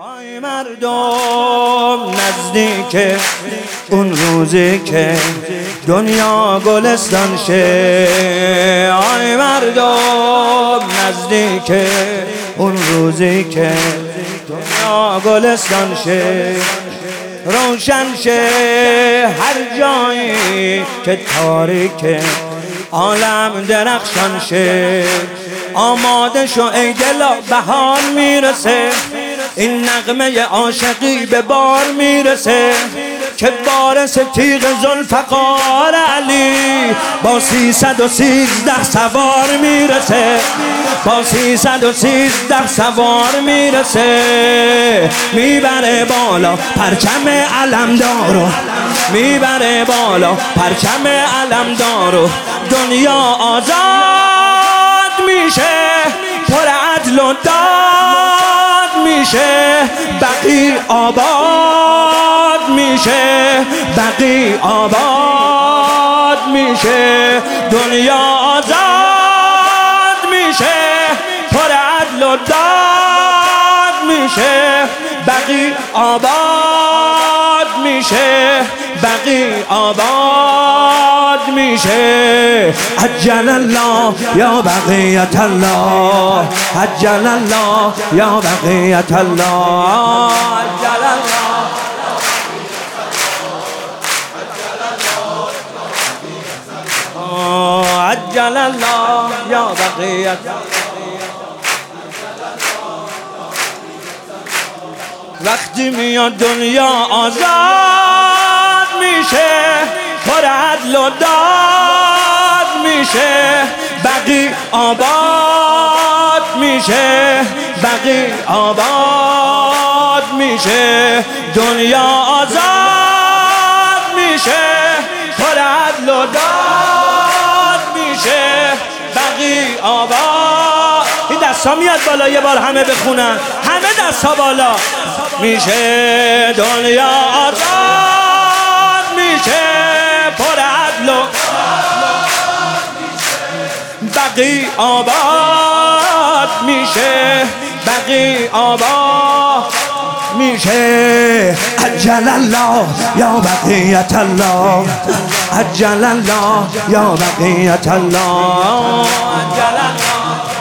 آی مردم نزدیک اون روزی که دنیا گلستان شه. آی مردم نزدیک اون روزی که دنیا گلستان شه، روشن شه هر جایی که تاریک عالم درخشان شه. آماده شو ای دلا بهار میرسه، این نغمه عاشقی به بار میرسه که بارس تیغ ذوالفقار علی با 313 سوار میرسه، با 313 سوار میرسه. میبره بالا پرچم علمدارو، میبره بالا پرچم علمدارو. دنیا آزاد میشه، پر عدل و داد میشه، بقی آباد میشه، بقی آباد میشه. دنیا آزاد میشه، پر عدل و داد میشه، بقی آباد میشه، بقی آباد میشه. عجل الله یا بقیت الله، عجل الله یا بقیت الله، عجل الله. عجل الله یا بقیت الله. وقتی میاد دنیا آزاد میشه، پر عدل و داد میشه، بقی آباد میشه، بقی آباد میشه. دنیا آزاد میشه، پر عدل و داد میشه، بقی آباد. این دستا میاد بالا یه بار همه بخونن، همه دستا بالا. میشه دنیا آزاد میشه، پر عدل و بقی آباد میشه، بقی آباد میشه. عجل الله یا بقیت الله، عجل الله یا بقیت الله، عجل الله.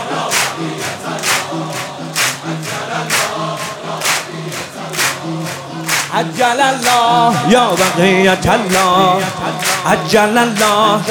عجل الله یا بقیت الله، عجل الله.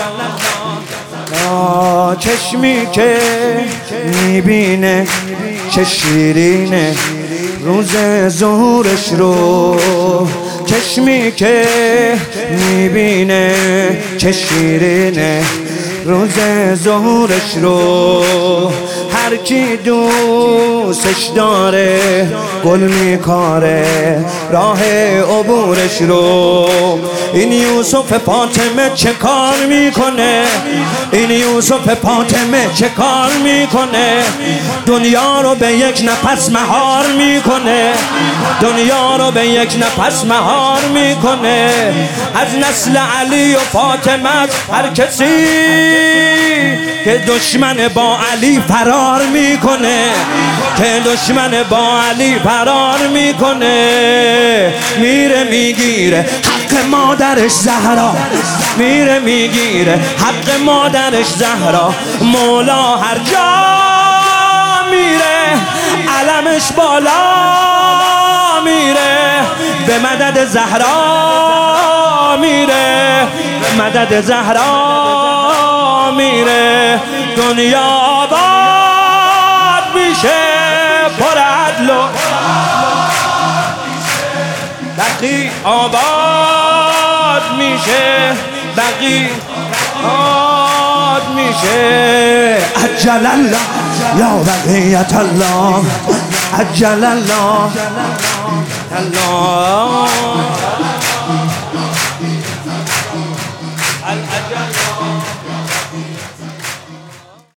چشمی که میبینه چه شیرینه روز ظهورش رو، چشمی که میبینه چه شیرینه روز ظهورش رو. هر کی دوستش داره گل میکاره راه عبورش رو. این یوسف فاطمه چه کار میکنه، این یوسف فاطمه چه کار میکنه. دنیا رو به یک نفس مهار میکنه، دنیا رو به یک نفس مهار میکنه. از نسل علی و فاطمه هر کسی که دشمن با علی فرار میکنه، که دشمن با علی فرار میکنه. میره میگیره حق مادرش زهرا، میره میگیره حق مادرش زهرا. مولا هر جا میره علمش بالا میره، به مدد زهرا میره، به مدد زهرا میره. دنیا آباد میشه، پر عدل و بقی آباد میشه، بقی آباد میشه. عجل الله یا بقیت الله، عجل الله الله.